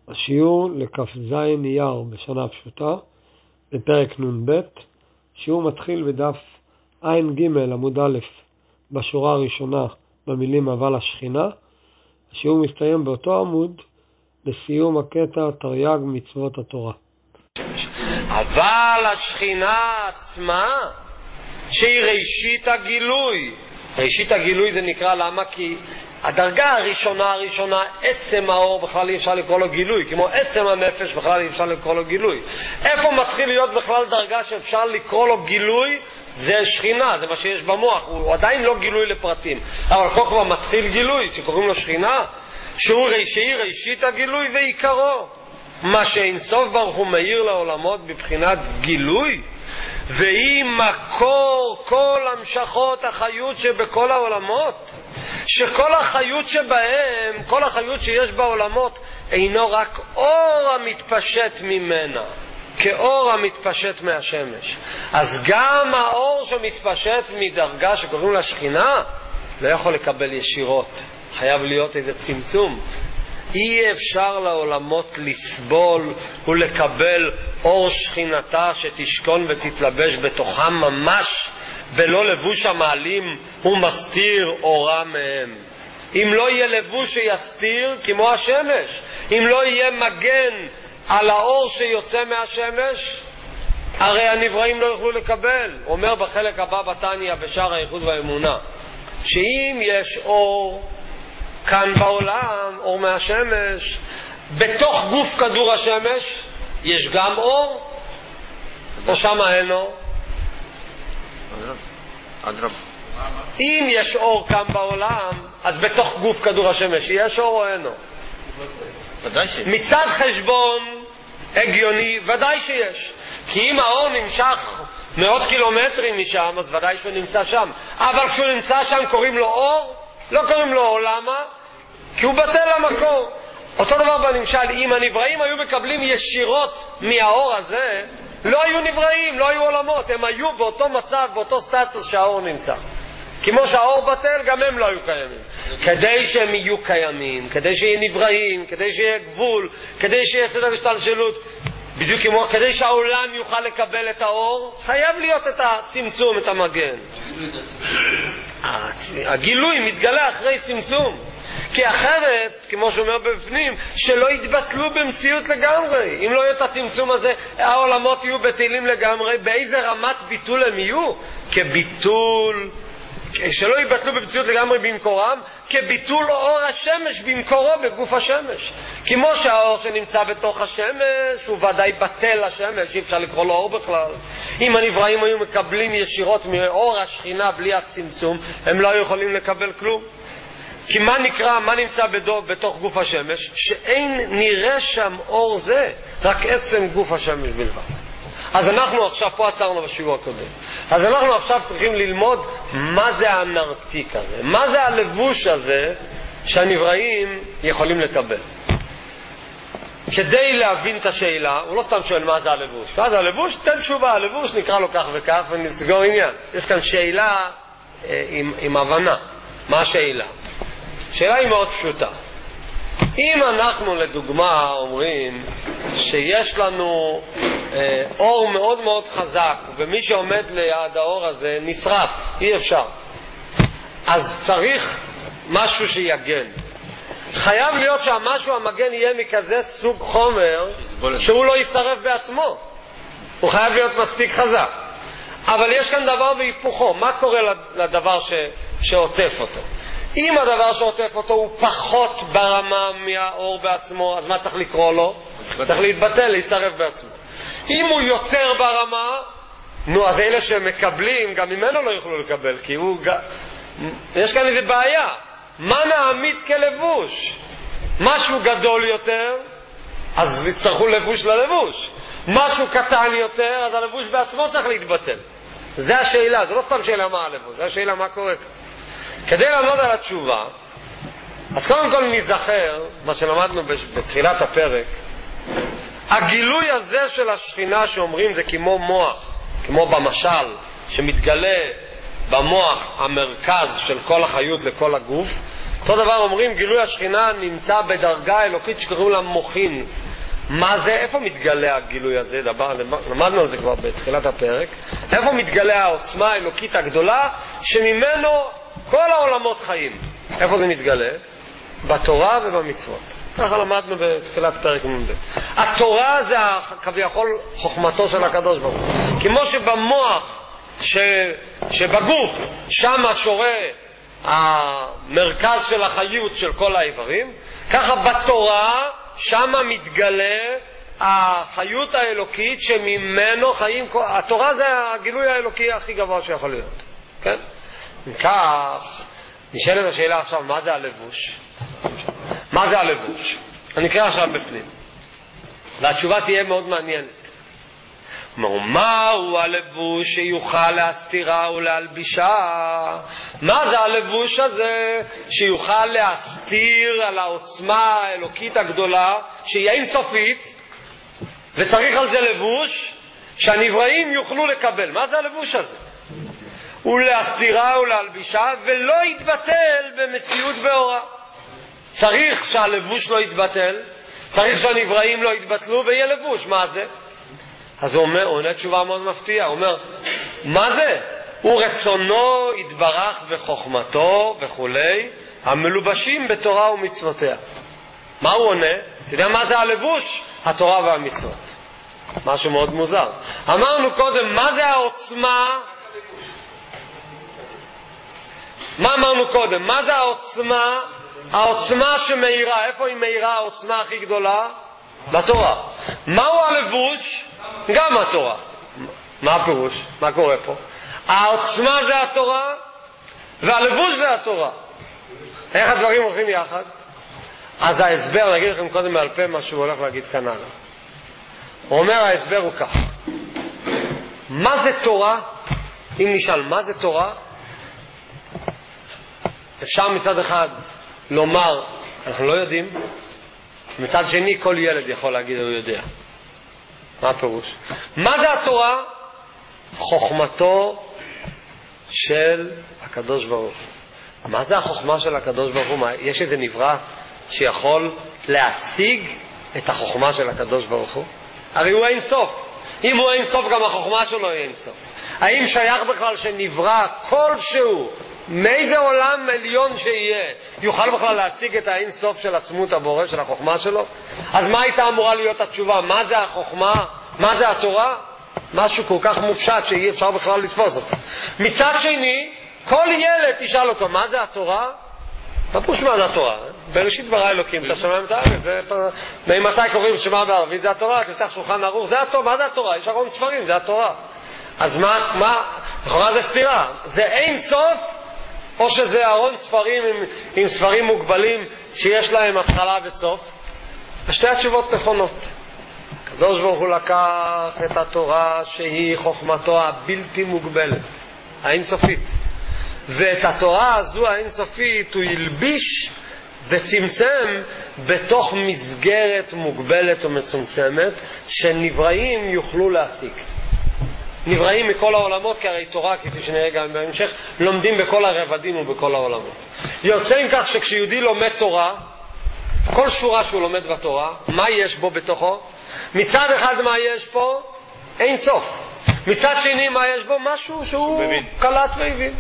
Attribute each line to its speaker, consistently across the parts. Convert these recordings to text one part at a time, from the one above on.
Speaker 1: השיעור לכ"ז אייר בשנה פשוטה, בפרק נ"ב. שיעור מתחיל בדף ע"ג עמוד א' בשורה הראשונה במילים אבל השכינה. השיעור מסתיים באותו עמוד לסיום הקטע תרי"ג מצוות התורה.
Speaker 2: אבל השכינה עצמה שהיא ראשית הגילוי. ראשית הגילוי זה נקרא למה? כי הדרגה הראשונה, עצם האור בכלל אי אפשר לקרוא לו גילוי, כמו עצם הנפש בכלל אי אפשר לקרוא לו גילוי. איפה מתחיל להיות בכלל דרגה שאפשר לקרוא לו גילוי? זה שכינה, זה מה שיש במוח, הוא עדיין לא גילוי לפרטים, אבל פה כבר מתחיל גילוי שקוראים לו שכינה, שהיא ראשית הגילוי ועיקרו. מה שאין סוף ברוך הוא מאיר לעולמות בבחינת גילוי, והיא מקור כל המשכות החיות שבכל העולמות, שכל החיות שבהם, כל החיות שיש בעולמות אינו רק אור המתפשט ממנה, כאור המתפשט מהשמש. אז גם האור שמתפשט מדרגה שקוראים לה שכינה לא יכול לקבל ישירות, חייב להיות איזה צמצום. אי אפשר לעולמות לסבול ולקבל אור שכינתה שתשכון ותתלבש בתוכם ממש בלא לבוש המעלים ומסתיר אורה מהם. אם לא יהיה לבוש שיסתיר כמו השמש, אם לא יהיה מגן על האור שיוצא מהשמש, הרי הנבראים לא יוכלו לקבל. אומר בחלק הבא בתניא בשער הייחוד והאמונה, שאם יש אור כאן בעולם, אור מהשמש, בתוך גוף כדור השמש יש גם אור, או שמה אין אור? אם יש אור כאן בעולם, אז בתוך גוף כדור השמש יש אור או אין אור? מצד חשבון הגיוני ודאי שיש, כי אם האור נמשך מאות קילומטרים משם, אז ודאי שהוא נמצא שם. אבל כשהוא נמצא שם קוראים לו אור? לא קוראים לו אור. למה? כי הוא בטל המקור. אותו דבר בנמשל, אם הנבראים היו מקבלים ישירות מהאור הזה, לא היו נבראים, לא היו עולמות, הם היו באותו מצב, באותו סטטוס שהאור נמצא. כמו שהאור בטל, גם הם לא היו קיימים. כדי שהם יהיו קיימים, כדי שיהיה נבראים, כדי שיהיה גבול, כדי שיהיה סדר השתלשלות, בדיוק כמו כדי שהעולם יוכל לקבל את האור, חייב להיות את הצמצום, את המגן. הגילוי מתגלה אחרי צמצום, כי אחרת, כמו שאומר בפנים, שלא יתבטלו במציאות לגמרי. אם לא יהיה את הצמצום הזה, העולמות יהיו בטלים לגמרי. באיזה רמת ביטול הם יהיו? כביטול, שלא יבטלו במציאות לגמרי במקורם, כביטול אור השמש במקורו בגוף השמש. כמו שהאור שנמצא בתוך השמש הוא ודאי בטל השמש, אי אפשר לקרוא לו אור בכלל. אם הנבראים היו מקבלים ישירות מאור השכינה בלי הצמצום, הם לא יכולים לקבל כלום. כי מה נמצא בתוך גוף השמש? שאין נראה שם אור זה, רק עצם גוף השמש בלבד. אז אנחנו עכשיו, פה עצרנו בשיעור הקודם, אז אנחנו עכשיו צריכים ללמוד מה זה הנרתיק הזה, מה זה הלבוש הזה שהנבראים יכולים לקבל. כדי להבין את השאלה, הוא לא סתם שואל מה זה הלבוש. מה זה הלבוש? תן תשובה, הלבוש נקרא לו כך וכך ונסגור עניין. יש כאן שאלה עם הבנה. מה השאלה? השאלה היא מאוד פשוטה. אם אנחנו לדוגמה אומרים שיש לנו אור מאוד מאוד חזק, ומי שעומד ליד האור הזה נשרף, אי אפשר, אז צריך משהו שיגן. חייב להיות שהמשהו המגן יהיה מכזה סוג חומר שהוא לא יישרף בעצמו, הוא חייב להיות מספיק חזק. אבל יש כאן דבר בהיפוכו. מה קורה לדבר שעוטף אותו? אם הדבר שעוטף אותו הוא פחות ברמה מהאור בעצמו, אז מה צריך לקרוא לו? צריך להתבטל, להישרף בעצמו. אם הוא יותר ברמה, אז אלה שמקבלים גם ממנו לא יוכלו לקבל, כי יש כאן איזו בעיה. מה נעמיד כלבוש? משהו גדול יותר, אז יצטרכו לבוש ללבוש. משהו קטן יותר, אז הלבוש בעצמו צריך להתבטל. זה השאלה, זה לא סתם שאלה מה הלבוש, זה השאלה מה קורה כאן. כדי לעמוד על התשובה, אז קודם כל נזכר מה שלמדנו בתחילת הפרק. הגילוי הזה של השכינה שאומרים זה כמו מוח, כמו במשל שמתגלה במוח המרכז של כל החיות לכל הגוף, אותו דבר אומרים, גילוי השכינה נמצא בדרגה אלוקית שקוראים לה מוחין. מה זה? איפה מתגלה הגילוי הזה? למדנו על זה כבר בתחילת הפרק. איפה מתגלה העוצמה האלוקית הגדולה שממנו כל העולמות חיים? איפה זה מתגלה? בתורה ובמצוות. ככה למדנו בתחילת פרק נ"ב. התורה זה כביכול חוכמתו של הקדוש ברוך הוא. כמו שבמוח שבגוף שם שורה המרכז של החיות של כל האיברים, ככה בתורה שם מתגלה החיות האלוקית שממנו חיים. התורה זה הגילוי האלוקי הכי גבוה שיכול להיות. כן? כך נשאלת השאלה עכשיו, מה זה הלבוש? מה זה הלבוש? אני אקרא עכשיו בפנים והתשובה תהיה מאוד מעניינת. מהו הלבוש שיוכל להסתירה ולהלבישה? מה זה הלבוש הזה שיוכל להסתיר על העוצמה האלוקית הגדולה שהיא אינסופית, וצריך על זה לבוש שהנבראים יוכלו לקבל? מה זה הלבוש הזה? ולהסתירה ולהלבישה ולא יתבטל במציאות באורה. צריך שהלבוש לא יתבטל, צריך שהנבראים לא יתבטלו ויהיה לבוש. מה זה? אז הוא עונה תשובה מאוד מפתיעה. הוא אומר, מה זה? הוא רצונו יתברך וחוכמתו וכולי, המלובשים בתורה ומצוותיה. מה הוא עונה? אתה יודע מה זה הלבוש? התורה והמצוות. משהו מאוד מוזר. אמרנו קודם, מה זה העוצמה? מה אמרנו קודם? מה זה העוצמה? העוצמה שמאירה. איפה היא מאירה העוצמה הכי גדולה? בתורה. מהו הלבוש? גם התורה. מה הפירוש? מה קורה פה? העוצמה זה התורה והלבוש זה התורה. איך הדברים הולכים יחד? אז ההסבר, נגיד לכם קודם בעל פה מה שהוא הולך להגיד כאן הלאה. הוא אומר, ההסבר הוא כך. מה זה תורה? אם נשאל מה זה תורה, אפשר מצד אחד לומר אנחנו לא יודעים, מצד שני כל ילד יכול להגיד הוא יודע. מה הפירוש? מה זה התורה? חוכמתו של הקדוש ברוך הוא. מה זה החוכמה של הקדוש ברוך הוא? יש איזה נברא שיכול להשיג את החוכמה של הקדוש ברוך הוא? הרי הוא אין סוף. אם הוא אין סוף גם החוכמה שלו היא אין סוף. האם שייך בכלל שנברא כלשהו מאיזה עולם עליון שיהיה יוכל בכלל להשיג את האין סוף של עצמות הבורא של החוכמה שלו? אז מה הייתה אמורה להיות התשובה? מה זה החוכמה? מה זה התורה? משהו כל כך מופשט שאי אפשר בכלל לתפוס אותו. מצד שני, כל ילד תשאל אותו מה זה התורה? פשוט מה זה התורה? בראשית ברא אלוקים את השמיים ואת הארץ. ממתי קוראים שמע בערבית? זה התורה. תפתח שולחן ערוך, זה התורה. מה זה התורה? יש ארון ספרים, זה התורה. אז מה? לכאורה זה סתירה. זה אין סוף או שזה ארון ספרים עם ספרים מוגבלים שיש להם התחלה וסוף? שתי התשובות נכונות. הקדוש ברוך הוא לקח את התורה שהיא חוכמתו הבלתי מוגבלת, האינסופית, ואת התורה הזו האינסופית הוא ילביש וצמצם בתוך מסגרת מוגבלת ומצומצמת שנבראים יוכלו להשיג. נבראים מכל העולמות, כי הרי תורה, כפי שנראה גם בהמשך, לומדים בכל הרבדים ובכל העולמות. יוצא עם כך שכשיהודי לומד תורה, כל שורה שהוא לומד בתורה, מה יש בו בתוכו? מצד אחד מה יש פה? אין סוף. מצד שני מה יש בו? משהו שהוא קלט והבין.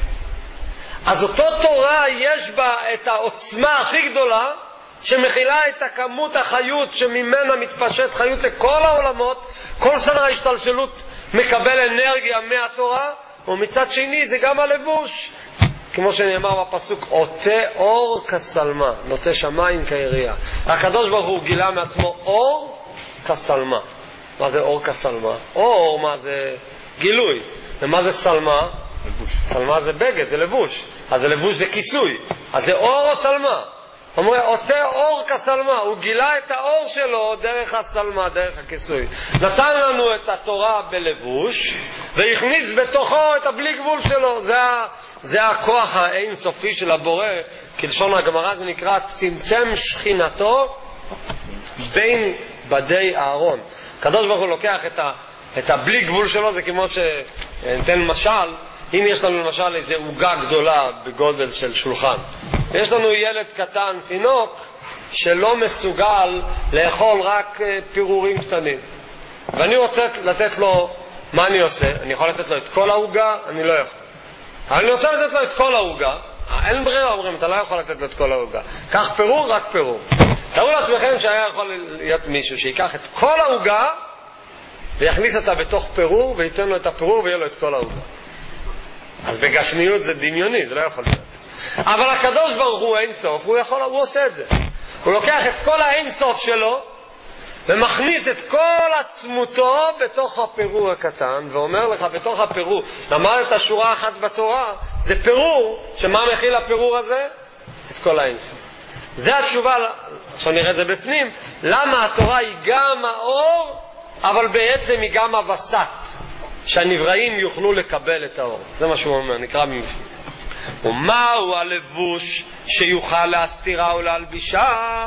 Speaker 2: אז אותו תורה יש בה את העוצמה הכי גדולה שמכילה את הכמות החיות שממנה מתפשט חיות לכל העולמות. כל סדר ההשתלשלות מקבל אנרגיה מהתורה, ומצד שני זה גם הלבוש, כמו שנאמר בפסוק, עוטה אור כסלמה, נוטה שמיים כירייה. הקדוש ברוך הוא גילה מעצמו אור כסלמה. מה זה אור כסלמה? אור, מה זה? גילוי. ומה זה סלמה? לבוש. סלמה זה בגד, זה לבוש. אז לבוש זה כיסוי. אז זה אור או סלמה? הוא אומר, עושה אור כסלמה. הוא גילה את האור שלו דרך הסלמה, דרך הכיסוי. נתן לנו את התורה בלבוש, והכניס בתוכו את הבלי גבול שלו. זה הכוח האינסופי של הבורא. כלשון הגמרא זה נקרא צמצם שכינתו בין בדי אהרון. הקדוש ברוך הוא לוקח את הבלי גבול שלו. זה כמו שניתן משל, אם יש לנו למשל איזו עוגה גדולה בגודל של שולחן, יש לנו ילד קטן, תינוק, שלא מסוגל לאכול רק פירורים קטנים. ואני רוצה לתת לו, מה אני עושה? אני יכול לתת לו את כל העוגה? אני לא יכול. אבל אני רוצה לתת לו את כל העוגה. אין ברירה, אומרים, אתה לא יכול לתת לו את כל העוגה. קח פירור, רק פירור. תראו לעצמכם שהיה יכול להיות מישהו שיקח את כל העוגה ויכניס אותה בתוך פירור וייתן לו את הפירור ויהיה לו את כל העוגה. אז בגשמיות זה דמיוני, זה לא יכול להיות. אבל הקדוש ברוך הוא אין סוף, הוא עושה את זה. הוא לוקח את כל האין סוף שלו ומכניס את כל עצמותו בתוך הפירור הקטן, ואומר לך בתוך הפירור, למדת שורה אחת בתורה, זה פירור, שמה מכיל הפירור הזה? את כל האין סוף. זה התשובה, עכשיו נראה את זה בפנים, למה התורה היא גם האור, אבל בעצם היא גם הווסת, שהנבראים יוכלו לקבל את האור. זה מה שהוא אומר, נקרא ממפנים. ומהו הלבוש שיוכל להסתירה ולהלבישה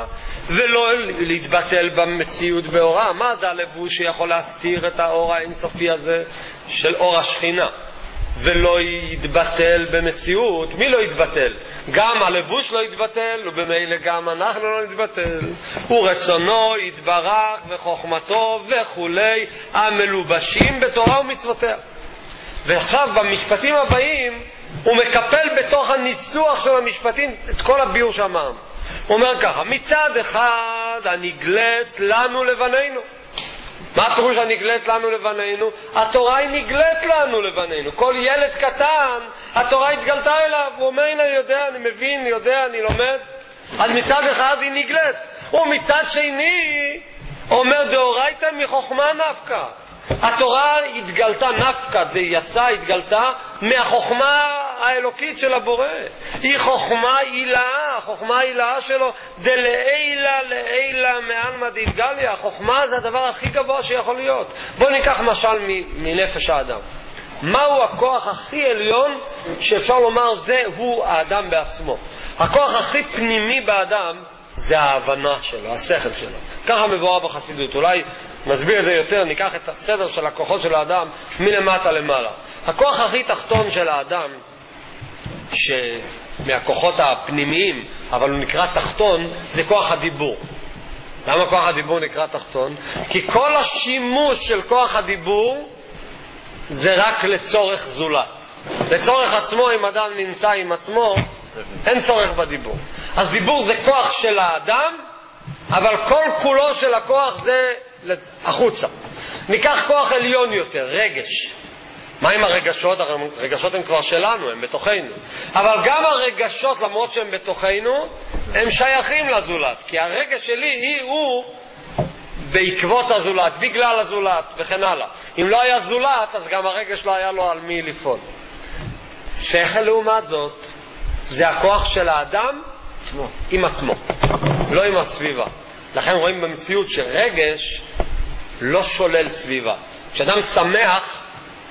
Speaker 2: ולא להתבטל במציאות באורה? מה זה הלבוש שיכול להסתיר את האור האינסופי הזה של אור השכינה ולא יתבטל במציאות? מי לא יתבטל? גם הלבוש לא יתבטל, ובמילא גם אנחנו לא נתבטל. ורצונו יתברך וחוכמתו וכולי המלובשים בתורה ומצוותיה. ועכשיו במשפטים הבאים הוא מקפל בתוך הניסוח של המשפטים את כל הביור שאמרנו. הוא אומר ככה, מצד אחד הנגלית לנו לבנינו. מה הפירוש הנגלית לנו לבנינו? התורה היא נגלית לנו לבנינו. כל ילד קטן, התורה התגלתה אליו. הוא אומר, הנה, יודע, אני מבין, יודע, אני לומד. אז מצד אחד היא נגלית. ומצד שני, אומר דאורייתא מחוכמה נפקא. התורה התגלתה נפקא, זה יצא, התגלתה מהחוכמה האלוקית של הבורא. היא חוכמה עילאה, החוכמה העילאה שלו זה לעילה מעלמא דאתגליה. החוכמה זה הדבר הכי גבוה שיכול להיות. בואו ניקח משל מנפש האדם. מהו הכוח הכי עליון שאפשר לומר זה הוא האדם בעצמו? הכוח הכי פנימי באדם זה ההבנה שלו, השכל שלו. ככה מבואר בחסידות. אולי נסביר את זה יותר, ניקח את הסדר של הכוחות של האדם מלמטה למעלה. הכוח הכי תחתון של האדם, מהכוחות הפנימיים, אבל הוא נקרא תחתון, זה כוח הדיבור. למה כוח הדיבור נקרא תחתון? כי כל השימוש של כוח הדיבור זה רק לצורך זולת. לצורך עצמו, אם אדם נמצא עם עצמו, אין צורך בדיבור. אז דיבור זה כוח של האדם, אבל כל כולו של הכוח זה החוצה. ניקח כוח עליון יותר, רגש. מה עם הרגשות? הרגשות הם כבר שלנו, הם בתוכנו. אבל גם הרגשות, למרות שהם בתוכנו, הם שייכים לזולת. כי הרגש שלי הוא בעקבות הזולת, בגלל הזולת וכן הלאה. אם לא היה זולת, אז גם הרגש לא היה לו על מי לפעול. שכל לעומת זאת, זה הכוח של האדם עם עצמו, לא עם הסביבה. לכן רואים במציאות שרגש לא שולל סביבה. כשאדם שמח,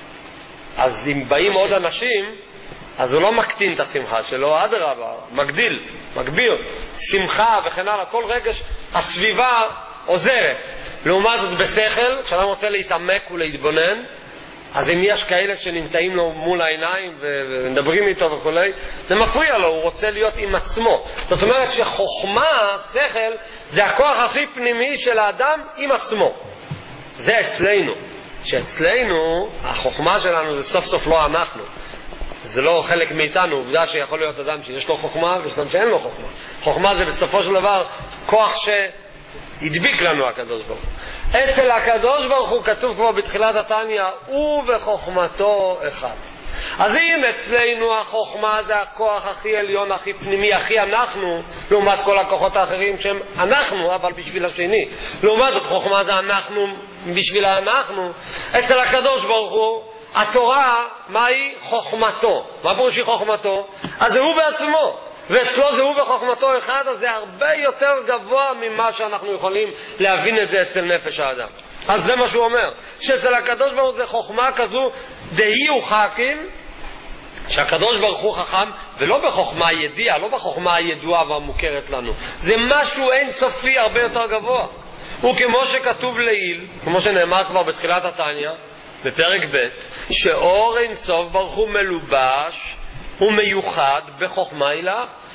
Speaker 2: אז אם באים עוד אנשים, אז הוא לא מקטין את השמחה שלו, אדרבה, מגדיל, מגביר, שמחה וכן הלאה. כל רגש, הסביבה עוזרת. לעומת זאת בשכל, כשאדם רוצה להתעמק ולהתבונן, אז אם יש כאלה שנמצאים לו מול העיניים ומדברים איתו וכולי, זה מפריע לו, הוא רוצה להיות עם עצמו. זאת אומרת שחוכמה, שכל, זה הכוח הכי פנימי של האדם עם עצמו. זה אצלנו. שאצלנו, החוכמה שלנו זה סוף סוף לא אנחנו. זה לא חלק מאיתנו, עובדה שיכול להיות אדם שיש לו חוכמה ויש אדם שאין לו חוכמה. חוכמה זה בסופו של דבר כוח הדביק לנו הקדוש ברוך הוא. אצל הקדוש ברוך הוא כתוב כבר בתחילת התניא, הוא וחוכמתו אחד. אז אם אצלנו החוכמה זה הכוח הכי עליון, הכי פנימי, הכי אנחנו, לעומת כל הכוחות האחרים שהם אנחנו, אבל בשביל השני. לעומת זאת חוכמה זה אנחנו בשביל אנחנו. אצל הקדוש ברוך הוא, התורה, מהי? חוכמתו. מה פירוש היא חוכמתו? אז זה הוא בעצמו. ואצלו זה הוא בחוכמתו אחד, אז זה הרבה יותר גבוה ממה שאנחנו יכולים להבין את זה אצל נפש האדם. אז זה מה שהוא אומר, שאצל הקדוש ברוך הוא זה חוכמה כזו דהי הוא חכים, שהקדוש ברוך הוא חכם, ולא בחוכמה הידיעה, לא בחוכמה הידועה והמוכרת לנו. זה משהו אין סופי הרבה יותר גבוה. וכמו שכתוב לעיל, כמו שנאמר כבר בתחילת התניא, בפרק ב', שאור אין סוף ברוך הוא מלובש ומיוחד בחוכמה עילה.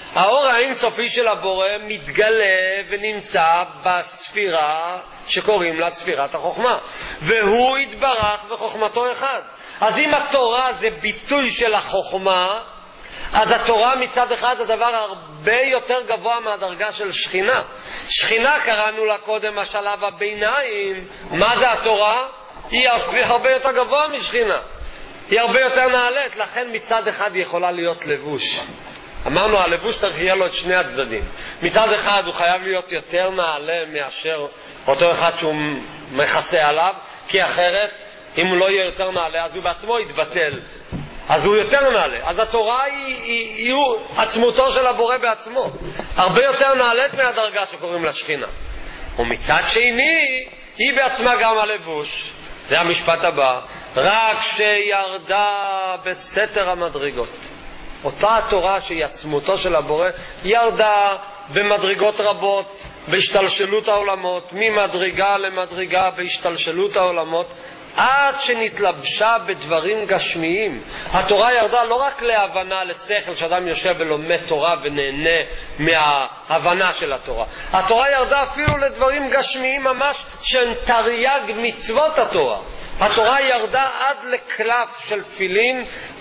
Speaker 2: האור האינסופי של הבורא מתגלה ונמצא בספירה שקוראים לה ספירת החוכמה, והוא יתברך בחוכמתו אחד. אז אם התורה זה ביטוי של החוכמה, אז התורה מצד אחד הדבר הרבה יותר גבוה מהדרגה של שכינה. שכינה קראנו לה קודם השלב הביניים. מה זה התורה? היא הרבה יותר גבוה משכינה, היא הרבה יותר נעלית, לכן מצד אחד היא יכולה להיות לבוש. אמרנו הלבוש צריך יהיה לו את שני הצדדים. מצד אחד הוא חייב להיות יותר נעלה מאשר אותו אחד שהוא מכסה עליו, כי אחרת אם הוא לא יהיה יותר נעלה אז הוא בעצמו יתבטל, אז הוא יותר נעלה. אז התורה היא עצמותו של הבורא בעצמו, הרבה יותר נעלית מהדרגה שקוראים לה שכינה. ומצד שני היא בעצמה גם הלבוש. זה המשפט הבא, רק שירדה בסתר המדרגות. אותה התורה שהיא עצמותו של הבורא ירדה במדרגות רבות, בהשתלשלות העולמות, ממדרגה למדרגה בהשתלשלות העולמות, עד שנתלבשה בדברים גשמיים. התורה ירדה לא רק להבנה, לשכל, שאדם יושב ולומד תורה ונהנה מההבנה של התורה. התורה ירדה אפילו לדברים גשמיים ממש, שהן תרי"ג מצוות התורה. התורה ירדה עד לקלף של תפילין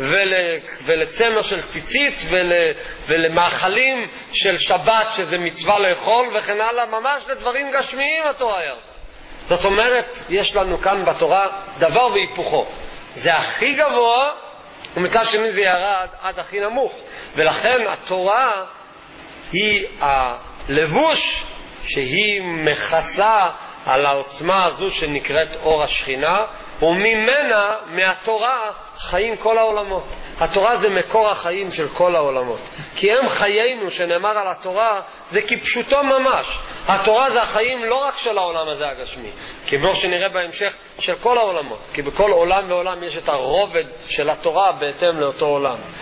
Speaker 2: ולצמר של ציצית ולמאכלים של שבת שזה מצווה לאכול וכן הלאה, ממש לדברים גשמיים התורה ירדה. זאת אומרת, יש לנו כאן בתורה דבר והיפוכו. זה הכי גבוה, ומצד שני זה ירד עד הכי נמוך. ולכן התורה היא הלבוש שהיא מכסה על העוצמה הזו שנקראת אור השכינה, וממנה, מהתורה, חיים כל העולמות. התורה זה מקור החיים של כל העולמות. כי הם חיינו, שנאמר על התורה, זה כפשוטו ממש. התורה זה החיים לא רק של העולם הזה הגשמי, כמו שנראה בהמשך של כל העולמות. כי בכל עולם ועולם יש את הרובד של התורה בהתאם לאותו עולם.